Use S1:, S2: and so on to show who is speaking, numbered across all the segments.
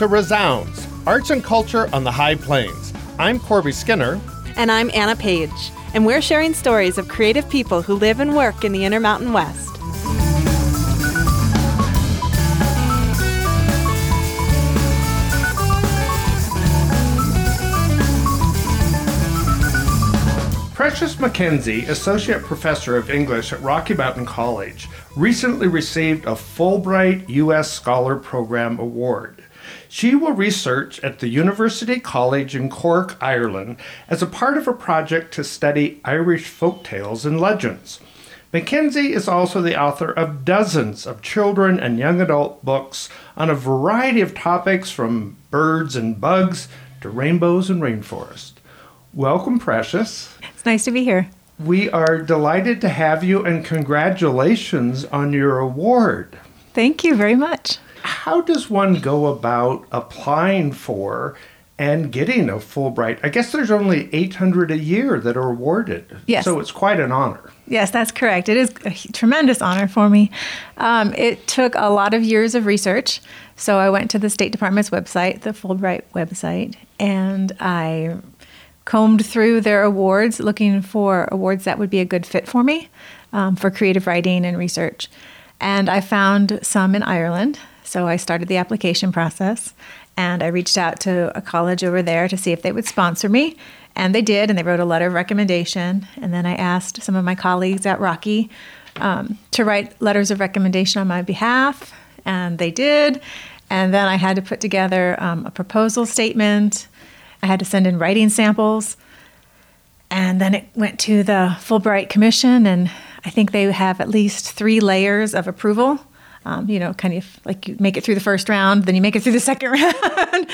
S1: to Resounds, Arts and Culture on the High Plains. I'm Corby Skinner.
S2: And I'm Anna Page. And we're sharing stories of creative people who live and work in the Intermountain West.
S1: Precious McKenzie, Associate Professor of English at Rocky Mountain College, recently received a Fulbright U.S. Scholar Program Award. She will research at the University College in Cork, Ireland, as a part of a project to study Irish folktales and legends. McKenzie is also the author of dozens of children and young adult books on a variety of topics from birds and bugs to rainbows and rainforests. Welcome, Precious.
S3: It's nice to be here.
S1: We are delighted to have you, and congratulations on your award.
S3: Thank you very much.
S1: How does one go about applying for and getting a Fulbright? I guess there's only 800 a year that are awarded.
S3: Yes.
S1: So it's quite an honor.
S3: Yes, that's correct. It is a tremendous honor for me. It took a lot of years of research. So I went to the State Department's website, the Fulbright website, and I combed through their awards, looking for awards that would be a good fit for me for creative writing and research. And I found some in Ireland, so I started the application process, and I reached out to a college over there to see if they would sponsor me, and they did, and they wrote a letter of recommendation. And then I asked some of my colleagues at Rocky to write letters of recommendation on my behalf, and they did. And then I had to put together a proposal statement. I had to send in writing samples, and then it went to the Fulbright Commission, and I think they have at least 3 layers of approval. Kind of like you make it through the first round, then you make it through the second round,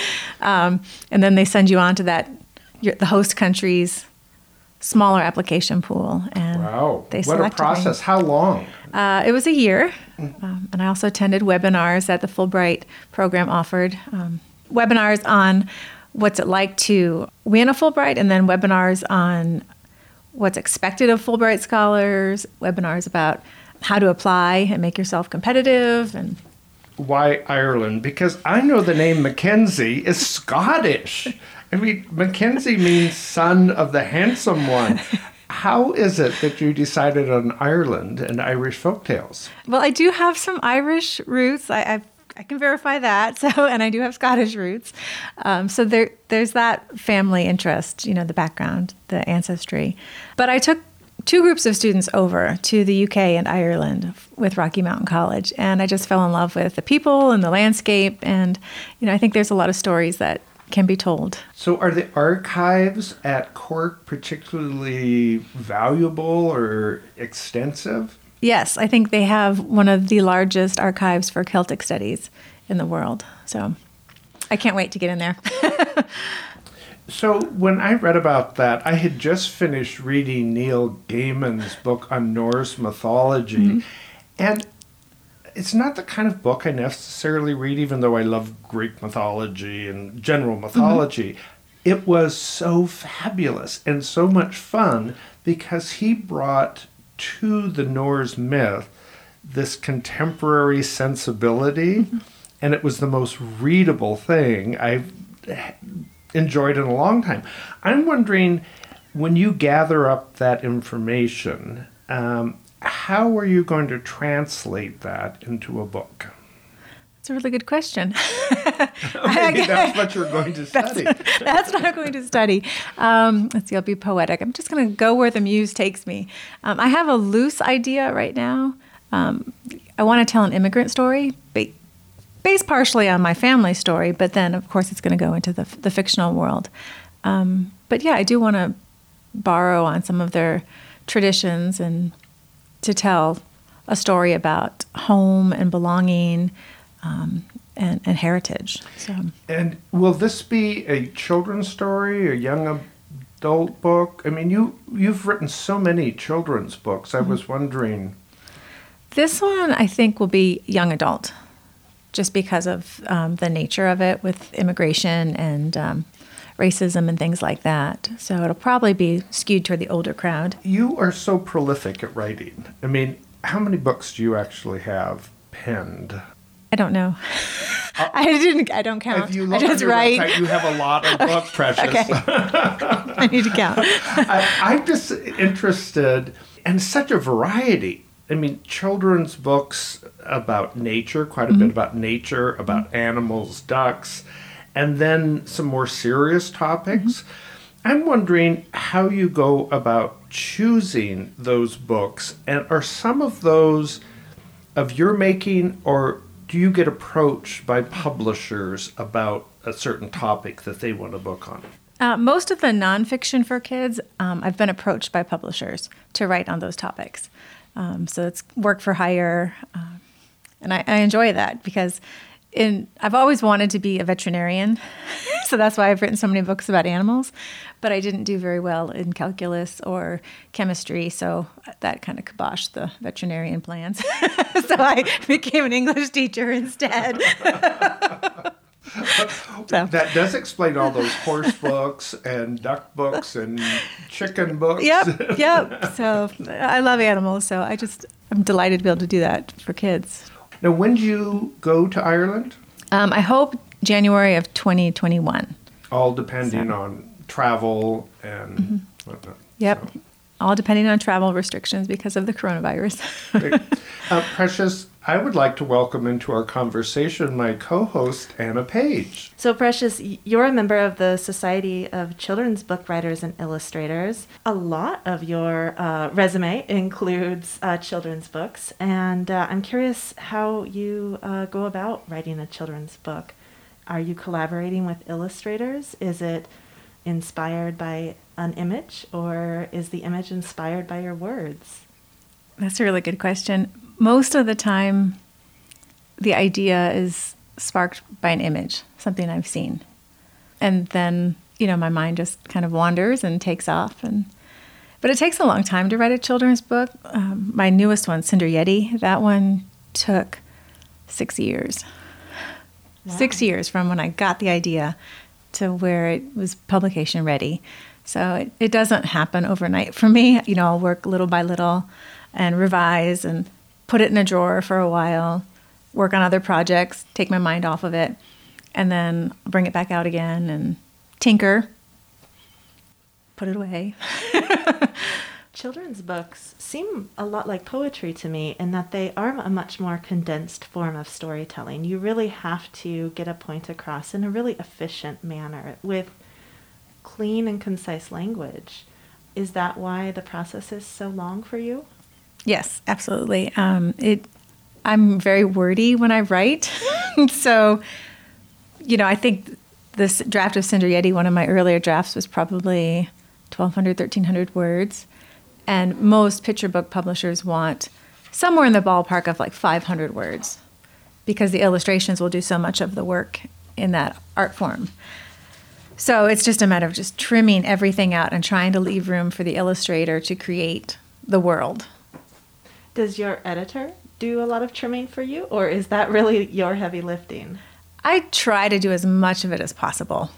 S3: and then they send you on to the host country's smaller application pool. And
S1: wow,
S3: they
S1: what a process!
S3: Me.
S1: How long?
S3: It was a year, and I also attended webinars that the Fulbright program offered, webinars on what's it like to win a Fulbright, and then webinars on what's expected of Fulbright scholars, webinars about how to apply and make yourself competitive. And
S1: why Ireland? Because I know the name Mackenzie is Scottish. I mean, Mackenzie means son of the handsome one. How is it that you decided on Ireland and Irish folktales?
S3: Well, I do have some Irish roots. I can verify that. And I do have Scottish roots. So there's that family interest, the background, the ancestry. But I took 2 groups of students over to the UK and Ireland with Rocky Mountain College, and I just fell in love with the people and the landscape. And, I think there's a lot of stories that can be told.
S1: So are the archives at Cork particularly valuable or extensive?
S3: Yes, I think they have one of the largest archives for Celtic studies in the world. So I can't wait to get in there.
S1: So when I read about that, I had just finished reading Neil Gaiman's book on Norse mythology. Mm-hmm. And it's not the kind of book I necessarily read, even though I love Greek mythology and general mythology. Mm-hmm. It was so fabulous and so much fun because he brought to the Norse myth this contemporary sensibility, mm-hmm. and it was the most readable thing I've enjoyed in a long time. I'm wondering, when you gather up that information, how are you going to translate that into a book?
S3: That's a really good question.
S1: Maybe that's what you're going to study.
S3: That's what I'm going to study. Let's see, I'll be poetic. I'm just going to go where the muse takes me. I have a loose idea right now. I want to tell an immigrant story, based partially on my family story, but then, of course, it's going to go into the fictional world. But yeah, I do want to borrow on some of their traditions and to tell a story about home and belonging and heritage. So.
S1: And will this be a children's story, a young adult book? I mean, you've written so many children's books. I was wondering.
S3: This one, I think, will be young adult, just because of the nature of it with immigration and racism and things like that. So it'll probably be skewed toward the older crowd.
S1: You are so prolific at writing. I mean, how many books do you actually have penned?
S3: I don't know. I don't count.
S1: If you
S3: I
S1: look on
S3: just
S1: your
S3: write.
S1: website, you have a lot of books, Precious.
S3: Okay. I need to count.
S1: I'm just interested, and such a variety. I mean, children's books about nature, quite a bit about nature, about animals, ducks, and then some more serious topics. I'm wondering how you go about choosing those books, and are some of those of your making, or do you get approached by publishers about a certain topic that they want a book on?
S3: Most of the nonfiction for kids, I've been approached by publishers to write on those topics. So it's work for hire, and I enjoy that because I've always wanted to be a veterinarian, so that's why I've written so many books about animals, but I didn't do very well in calculus or chemistry, so that kind of kiboshed the veterinarian plans. So I became an English teacher instead. So.
S1: That does explain all those horse books and duck books and chicken books.
S3: Yep. So I love animals, so I'm delighted to be able to do that for kids.
S1: Now, when do you go to Ireland?
S3: I hope January of 2021.
S1: All depending on travel and whatnot.
S3: Yep.
S1: So.
S3: All depending on travel restrictions because of the coronavirus.
S1: Precious, I would like to welcome into our conversation my co-host, Anna Page.
S2: So, Precious, you're a member of the Society of Children's Book Writers and Illustrators. A lot of your resume includes children's books, and I'm curious how you go about writing a children's book. Are you collaborating with illustrators? Is it inspired by an image, or is the image inspired by your words?
S3: That's a really good question. Most of the time, the idea is sparked by an image, something I've seen. And then, my mind just kind of wanders and takes off. But it takes a long time to write a children's book. My newest one, Cinder Yeti, that one took 6 years. Wow. 6 years from when I got the idea to where it was publication ready. So it doesn't happen overnight for me. I'll work little by little and revise and put it in a drawer for a while, work on other projects, take my mind off of it, and then bring it back out again and tinker, put it away.
S2: Children's books seem a lot like poetry to me in that they are a much more condensed form of storytelling. You really have to get a point across in a really efficient manner with clean and concise language. Is that why the process is so long for you?
S3: Yes, absolutely. I'm very wordy when I write. So, I think this draft of Cinder Yeti, one of my earlier drafts, was probably 1,200, 1,300 words. And most picture book publishers want somewhere in the ballpark of like 500 words because the illustrations will do so much of the work in that art form. So it's just a matter of just trimming everything out and trying to leave room for the illustrator to create the world.
S2: Does your editor do a lot of trimming for you, or is that really your heavy lifting?
S3: I try to do as much of it as possible,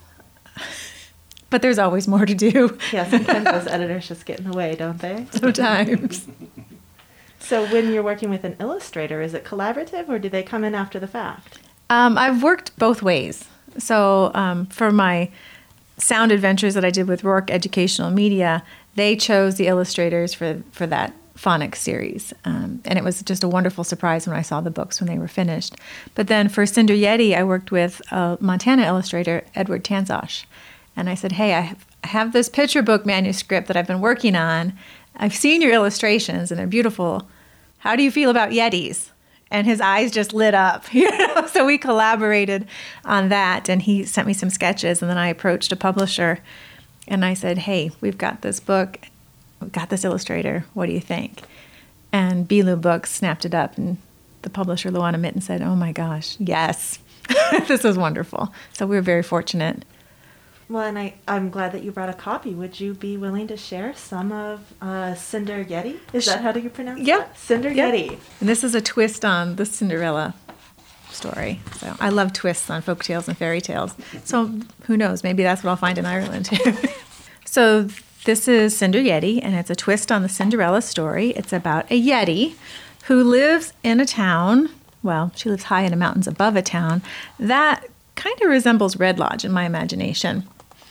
S3: but there's always more to do.
S2: Yeah, sometimes those editors just get in the way, don't they?
S3: Sometimes.
S2: So when you're working with an illustrator, is it collaborative, or do they come in after the fact?
S3: I've worked both ways. So for my sound adventures that I did with Rourke Educational Media, they chose the illustrators for that phonics series. And it was just a wonderful surprise when I saw the books when they were finished. But then for Cinder Yeti, I worked with a Montana illustrator, Edward Tanzosh. And I said, hey, I have this picture book manuscript that I've been working on. I've seen your illustrations, and they're beautiful. How do you feel about Yetis? And his eyes just lit up. So we collaborated on that, and he sent me some sketches, and then I approached a publisher, and I said, hey, we've got this book. We've got this illustrator. What do you think? And Bilu Books snapped it up, and the publisher, Luana Mitten, said, oh my gosh, yes. This was wonderful. So we were very fortunate.
S2: Well, and I'm glad that you brought a copy. Would you be willing to share some of Cinder Yeti? Is that how do you pronounce it? Cinder Yeti.
S3: And this is a twist on the Cinderella story. So I love twists on folk tales and fairy tales. So who knows? Maybe that's what I'll find in Ireland too. So this is Cinder Yeti, and it's a twist on the Cinderella story. It's about a Yeti who lives in a town Well, she lives high in the mountains above a town. That kind of resembles Red Lodge in my imagination.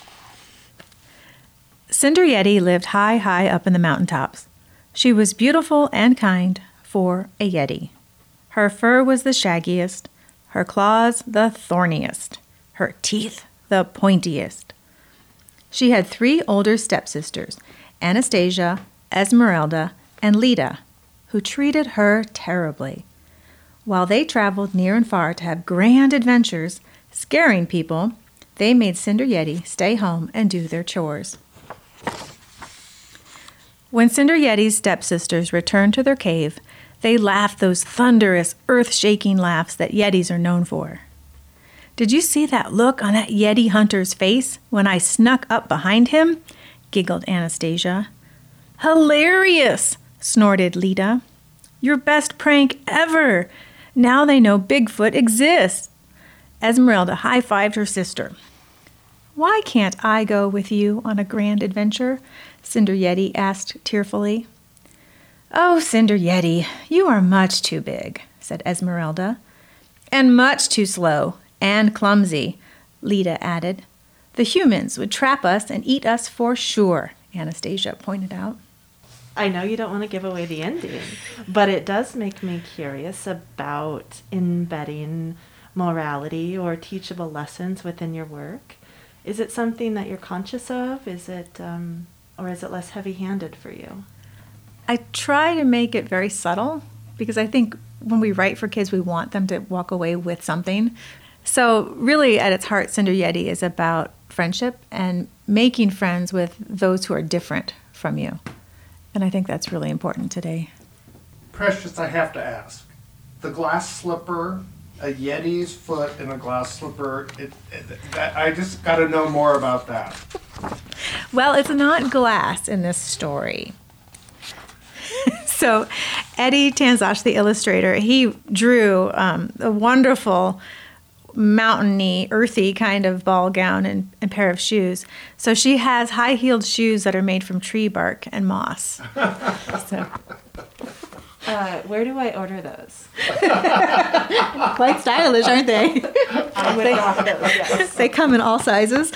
S3: Cinder Yeti lived high, high up in the mountaintops. She was beautiful and kind for a Yeti. Her fur was the shaggiest, her claws the thorniest, her teeth the pointiest. She had 3 older stepsisters, Anastasia, Esmeralda, and Lita, who treated her terribly. While they traveled near and far to have grand adventures, scaring people, they made Cinder Yeti stay home and do their chores. When Cinder Yeti's stepsisters returned to their cave, they laughed those thunderous, earth-shaking laughs that Yetis are known for. "Did you see that look on that Yeti hunter's face when I snuck up behind him?" giggled Anastasia. "Hilarious!" snorted Lita. "Your best prank ever! Now they know Bigfoot exists." Esmeralda high-fived her sister. "Why can't I go with you on a grand adventure?" Cinder Yeti asked tearfully. "Oh, Cinder Yeti, you are much too big," said Esmeralda. "And much too slow and clumsy," Lita added. "The humans would trap us and eat us for sure," Anastasia pointed out.
S2: I know you don't want to give away the ending, but it does make me curious about embedding morality or teachable lessons within your work. Is it something that you're conscious of? Or is it less heavy-handed for you?
S3: I try to make it very subtle because I think when we write for kids, we want them to walk away with something. So really, at its heart, Cinder Yeti is about friendship and making friends with those who are different from you. And I think that's really important today.
S1: Precious, I have to ask. The glass slipper, a Yeti's foot in a glass slipper, I just got to know more about that.
S3: Well, it's not glass in this story. So Eddie Tanzash, the illustrator, he drew a wonderful mountainy, earthy kind of ball gown and pair of shoes. So she has high-heeled shoes that are made from tree bark and moss. So.
S2: Where do I order those?
S3: Quite stylish, aren't they?
S2: I would have it, yes.
S3: They come in all sizes.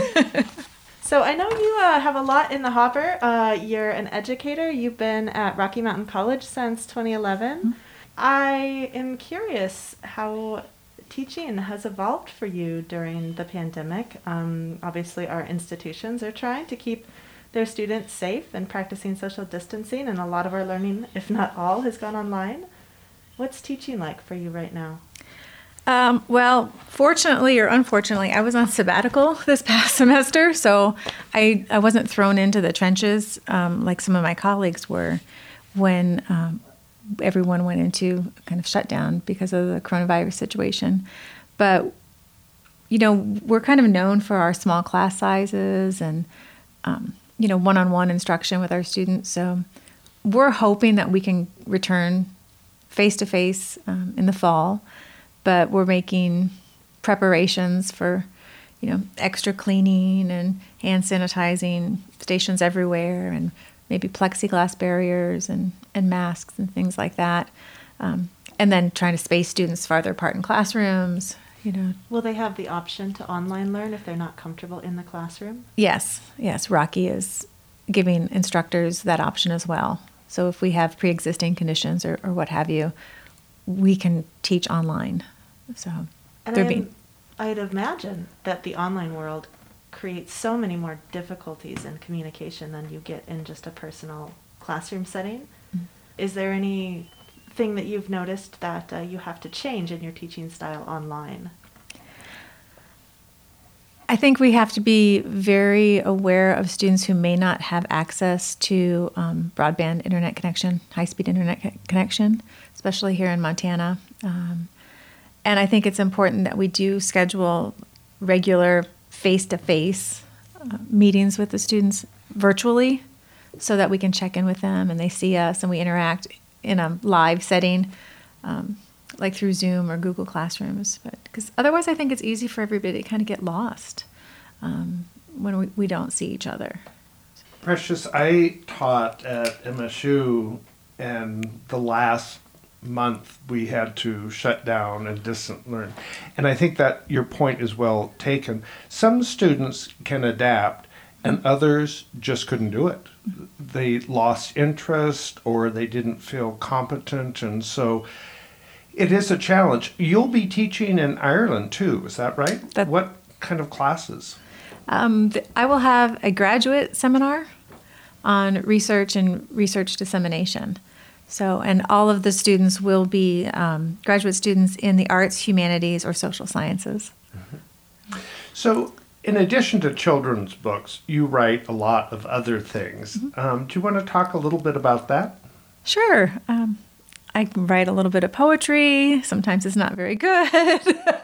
S2: So I know you have a lot in the hopper. You're an educator. You've been at Rocky Mountain College since 2011. Mm-hmm. I am curious how teaching has evolved for you during the pandemic. Obviously, our institutions are trying to keep their students safe and practicing social distancing, and a lot of our learning, if not all, has gone online. What's teaching like for you right now?
S3: Well, fortunately or unfortunately, I was on sabbatical this past semester, so I wasn't thrown into the trenches like some of my colleagues were when everyone went into kind of shutdown because of the coronavirus situation. But, you know, we're kind of known for our small class sizes and, one-on-one instruction with our students. So we're hoping that we can return face-to-face in the fall. But we're making preparations for, extra cleaning and hand sanitizing stations everywhere and maybe plexiglass barriers and masks and things like that. And then trying to space students farther apart in classrooms,
S2: Will they have the option to online learn if they're not comfortable in the classroom?
S3: Yes. Rocky is giving instructors that option as well. So if we have pre-existing conditions or what have you, we can teach online. So,
S2: I'd imagine that the online world creates so many more difficulties in communication than you get in just a personal classroom setting. Mm-hmm. Is there anything that you've noticed that you have to change in your teaching style online?
S3: I think we have to be very aware of students who may not have access to broadband internet connection, high-speed internet connection, especially here in Montana. And I think it's important that we do schedule regular face-to-face meetings with the students virtually so that we can check in with them and they see us and we interact in a live setting, like through Zoom or Google Classrooms. Because otherwise I think it's easy for everybody to kind of get lost when we don't see each other.
S1: Precious, I taught at MSU, and the last month we had to shut down and distance learn. And I think that your point is well taken. Some students can adapt and others just couldn't do it. They lost interest or they didn't feel competent, and so it is a challenge. You'll be teaching in Ireland too, is that right? What kind of classes?
S3: I will have a graduate seminar on research and research dissemination. So, and all of the students will be graduate students in the arts, humanities, or social sciences.
S1: Mm-hmm. So, in addition to children's books, you write a lot of other things. Mm-hmm. Do you want to talk a little bit about that?
S3: Sure. I write a little bit of poetry. Sometimes it's not very good.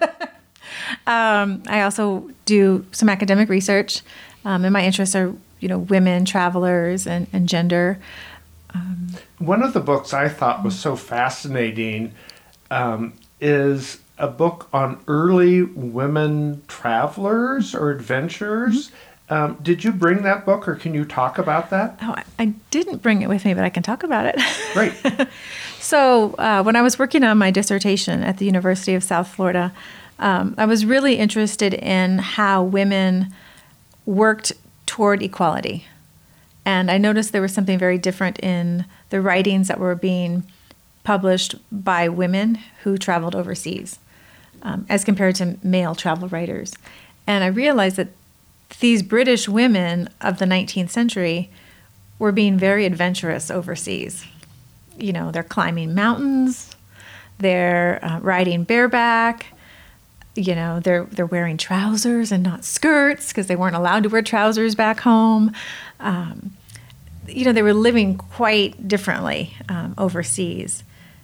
S3: I also do some academic research, and my interests are, women, travelers, and gender.
S1: One of the books I thought was so fascinating is a book on early women travelers or adventurers. Mm-hmm. Did you bring that book, or can you talk about that?
S3: Oh, I didn't bring it with me, but I can talk about it.
S1: Great.
S3: So when I was working on my dissertation at the University of South Florida, I was really interested in how women worked toward equality. And I noticed there was something very different in the writings that were being published by women who traveled overseas as compared to male travel writers. And I realized that these British women of the 19th century were being very adventurous overseas. They're climbing mountains, they're riding bareback, they're wearing trousers and not skirts because they weren't allowed to wear trousers back home. They were living quite differently overseas.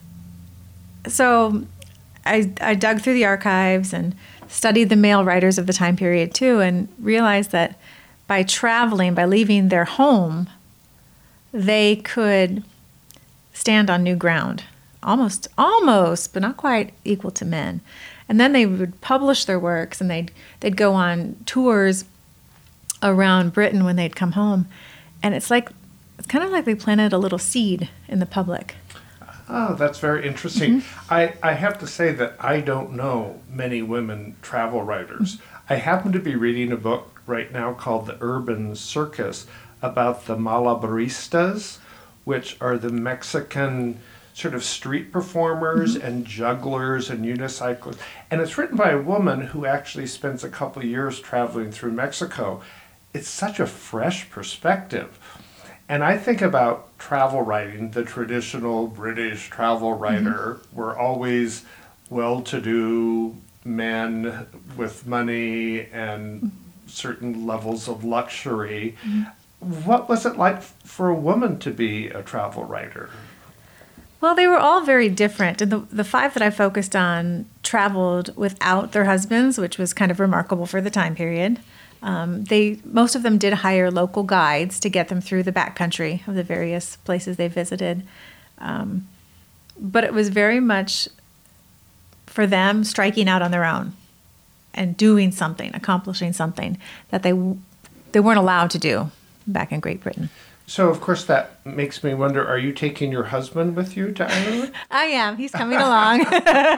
S3: So I dug through the archives and studied the male writers of the time period too, and realized that by traveling, by leaving their home, they could stand on new ground, almost, but not quite equal to men. And then they would publish their works, and they'd go on tours around Britain when they'd come home. And it's kind of like they planted a little seed in the public.
S1: Oh, that's very interesting. Mm-hmm. I have to say that I don't know many women travel writers. Mm-hmm. I happen to be reading a book right now called The Urban Circus about the malabaristas, which are the Mexican sort of street performers mm-hmm. and jugglers and unicyclists. And it's written by a woman who actually spends a couple of years traveling through Mexico. It's such a fresh perspective. And I think about travel writing, the traditional British travel writer mm-hmm. were always well-to-do men with money and certain levels of luxury. Mm-hmm. What was it like for a woman to be a travel writer?
S3: Well, they were all very different. And the five that I focused on traveled without their husbands, which was kind of remarkable for the time period. Most of them did hire local guides to get them through the backcountry of the various places they visited. But it was very much for them striking out on their own and doing something, accomplishing something that they weren't allowed to do back in Great Britain.
S1: So, of course, that makes me wonder, are you taking your husband with you to Ireland?
S3: I am. He's coming along.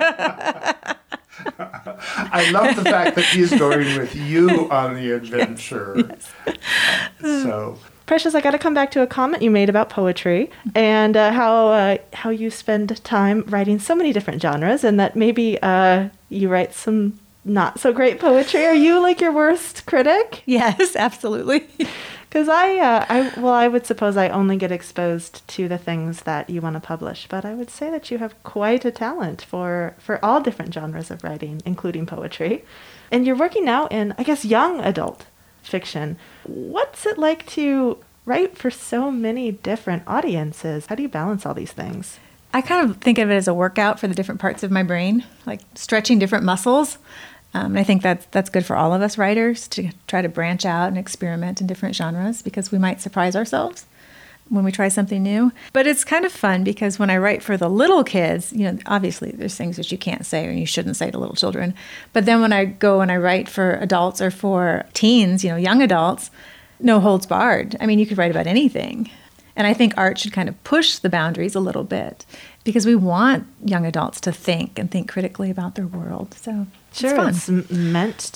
S1: I love the fact that he's going with you on the adventure. Yes.
S2: Precious, I got to come back to a comment you made about poetry and how you spend time writing so many different genres, and that maybe you write some not so great poetry. Are you like your worst critic?
S3: Yes, absolutely.
S2: Because I would suppose I only get exposed to the things that you want to publish, but I would say that you have quite a talent for all different genres of writing, including poetry. And you're working now in, I guess, young adult fiction. What's it like to write for so many different audiences? How do you balance all these things?
S3: I kind of think of it as a workout for the different parts of my brain, like stretching different muscles. And I think that's good for all of us writers to try to branch out and experiment in different genres, because we might surprise ourselves when we try something new. But it's kind of fun because when I write for the little kids, obviously there's things that you can't say or you shouldn't say to little children. But then when I go and I write for adults or for teens, young adults, no holds barred. I mean, you could write about anything. And I think art should kind of push the boundaries a little bit because we want young adults to think and think critically about their world. So
S2: Sure,
S3: it's fun.
S2: it's meant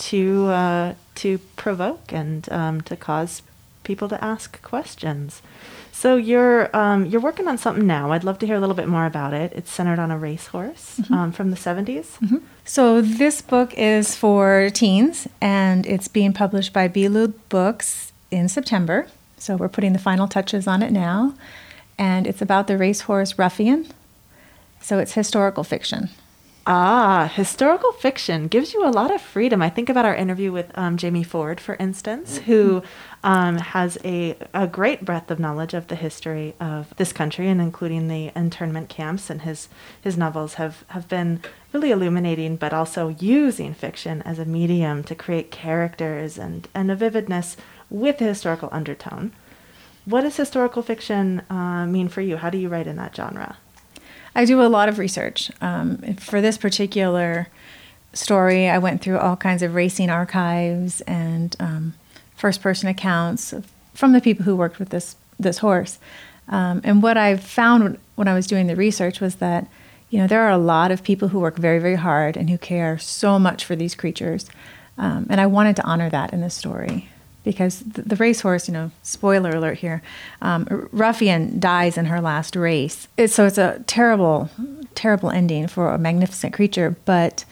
S2: to provoke and to cause people to ask questions. So you're working on something now. I'd love to hear a little bit more about it. It's centered on a racehorse from the 70s.
S3: So this book is for teens, and it's being published by Bilud Books in September. So we're putting the final touches on it now. And it's about the racehorse Ruffian. So it's historical fiction.
S2: Ah, historical fiction gives you a lot of freedom. I think about our interview with Jamie Ford, for instance, who has a great breadth of knowledge of the history of this country, and including the internment camps. And his novels have been really illuminating, but also using fiction as a medium to create characters and a vividness with a historical undertone. What does historical fiction mean for you? How do you write in that genre?
S3: I do a lot of research. For this particular story, I went through all kinds of racing archives and first-person accounts from the people who worked with this horse. And what I found when I was doing the research was that, there are a lot of people who work very, very hard and who care so much for these creatures. And I wanted to honor that in this story. Because the racehorse, spoiler alert here, Ruffian dies in her last race. So it's a terrible, terrible ending for a magnificent creature. But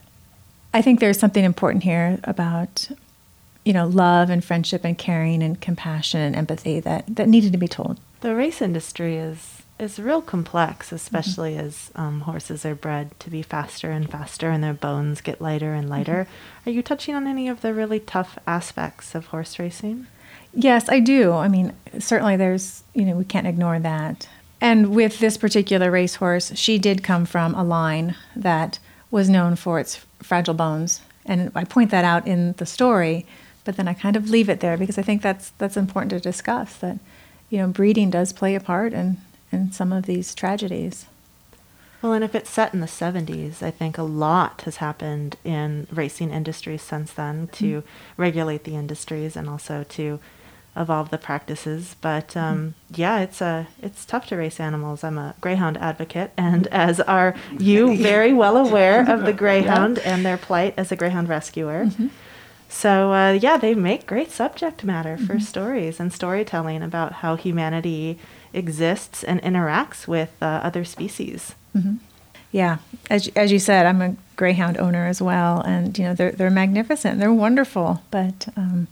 S3: I think there's something important here about, love and friendship and caring and compassion and empathy that needed to be told.
S2: The race industry is real complex, especially as horses are bred to be faster and faster and their bones get lighter and lighter. Are you touching on any of the really tough aspects of horse racing?
S3: Yes, I do. I mean, certainly there's, we can't ignore that. And with this particular racehorse, she did come from a line that was known for its fragile bones. And I point that out in the story, but then I kind of leave it there because I think that's important to discuss, that, breeding does play a part in some of these tragedies.
S2: Well, and if it's set in the 70s, I think a lot has happened in racing industries since then to regulate the industries and also to evolve the practices. But it's tough to race animals. I'm a greyhound advocate, and as are you, very well aware of the greyhound and their plight as a greyhound rescuer. So, they make great subject matter for stories and storytelling about how humanity exists and interacts with other species.
S3: Yeah, as you said, I'm a greyhound owner as well, and they're magnificent, they're wonderful. But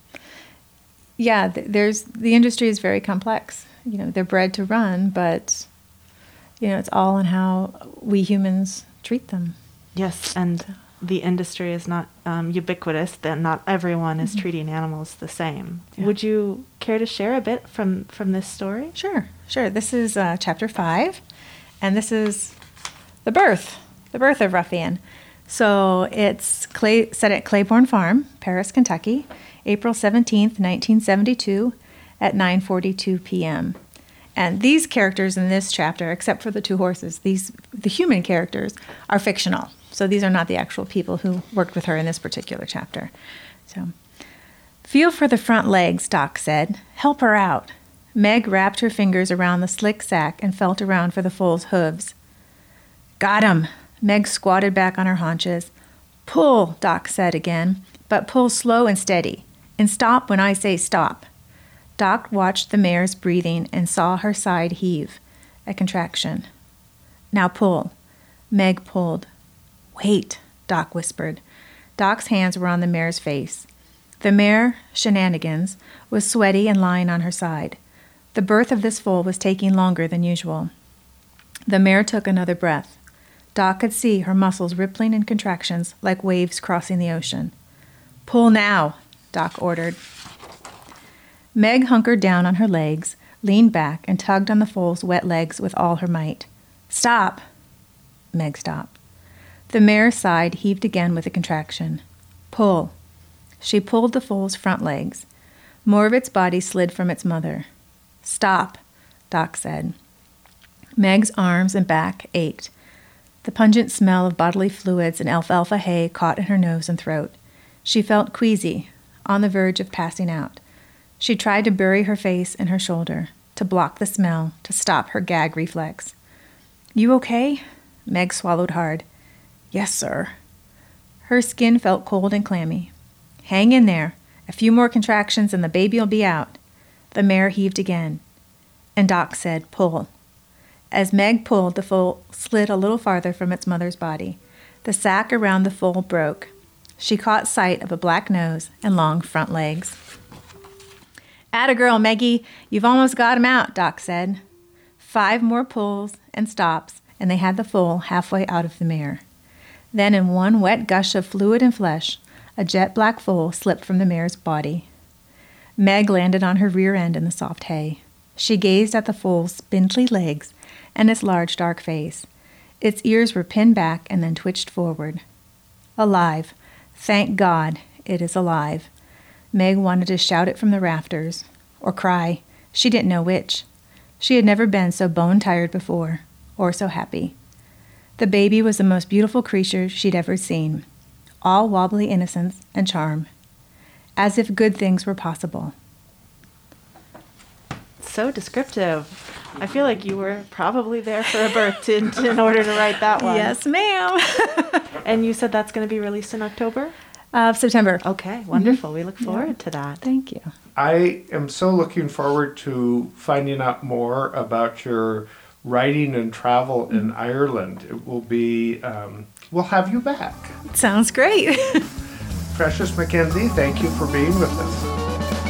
S3: the industry is very complex. They're bred to run, but it's all in how we humans treat them.
S2: Yes, and the industry is not ubiquitous, that not everyone is treating animals the same. Yeah. Would you care to share a bit from this story?
S3: Sure. This is chapter 5, and this is the birth of Ruffian. So it's set at Claiborne Farm, Paris, Kentucky, April 17th, 1972, at 9:42 p.m. And these characters in this chapter, except for the two horses, the human characters, are fictional. So these are not the actual people who worked with her in this particular chapter. So, feel for the front legs, Doc said. Help her out. Meg wrapped her fingers around the slick sack and felt around for the foal's hooves. Got 'em. Meg squatted back on her haunches. Pull, Doc said again, but pull slow and steady. And stop when I say stop. Doc watched the mare's breathing and saw her side heave, a contraction. Now pull. Meg pulled. Wait, Doc whispered. Doc's hands were on the mare's face. The mare, Shenanigans, was sweaty and lying on her side. The birth of this foal was taking longer than usual. The mare took another breath. Doc could see her muscles rippling in contractions like waves crossing the ocean. Pull now, Doc ordered. Meg hunkered down on her legs, leaned back, and tugged on the foal's wet legs with all her might. Stop! Meg stopped. The mare's side heaved again with a contraction. Pull. She pulled the foal's front legs. More of its body slid from its mother. Stop, Doc said. Meg's arms and back ached. The pungent smell of bodily fluids and alfalfa hay caught in her nose and throat. She felt queasy, on the verge of passing out. She tried to bury her face in her shoulder. to block the smell, to stop her gag reflex. "You okay?" Meg swallowed hard. "Yes, sir." Her skin felt cold and clammy. "Hang in there. A few more contractions and the baby'll be out." The mare heaved again, and Doc said, "Pull." As Meg pulled, the foal slid a little farther from its mother's body. The sack around the foal broke. She caught sight of a black nose and long front legs. "Atta girl, Meggie. You've almost got him out," Doc said. 5 more pulls and stops, and they had the foal halfway out of the mare. Then in one wet gush of fluid and flesh, a jet black foal slipped from the mare's body. Meg landed on her rear end in the soft hay. She gazed at the foal's spindly legs and its large dark face. Its ears were pinned back and then twitched forward. Alive. Thank God it is alive. Meg wanted to shout it from the rafters, or cry. She didn't know which. She had never been so bone-tired before, or so happy. The baby was the most beautiful creature she'd ever seen, all wobbly innocence and charm, as if good things were possible.
S2: So descriptive. I feel like you were probably there for a birth in order to write that one.
S3: Yes, ma'am.
S2: And you said that's going to be released in October?
S3: September.
S2: Okay, wonderful. We look forward to that.
S3: Thank you.
S1: I am so looking forward to finding out more about your writing and travel in Ireland. It will be, we'll have you back.
S3: Sounds great.
S1: Precious Mackenzie, thank you for being with us.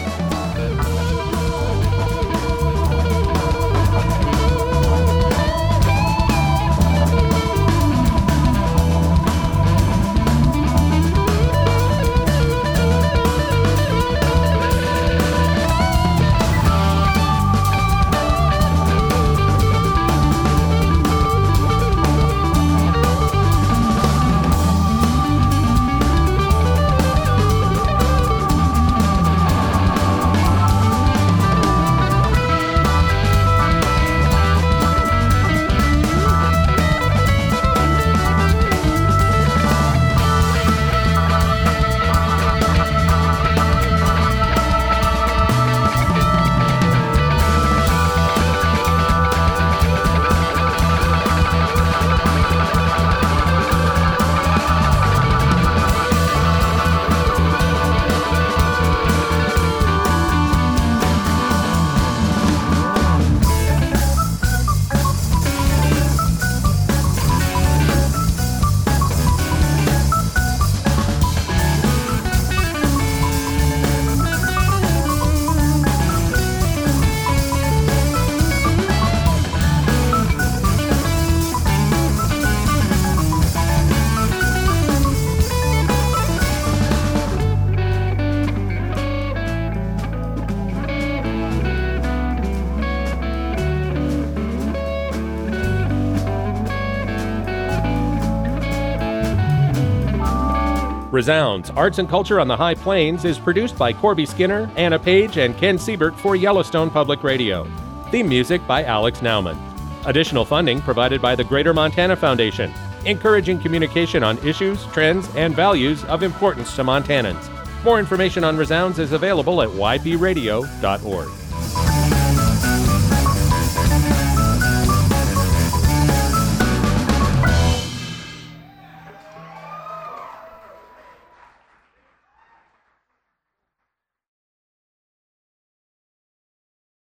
S4: Resounds, Arts and Culture on the High Plains is produced by Corby Skinner, Anna Page, and Ken Siebert for Yellowstone Public Radio. Theme music by Alex Nauman. Additional funding provided by the Greater Montana Foundation, encouraging communication on issues, trends, and values of importance to Montanans. More information on Resounds is available at ypradio.org.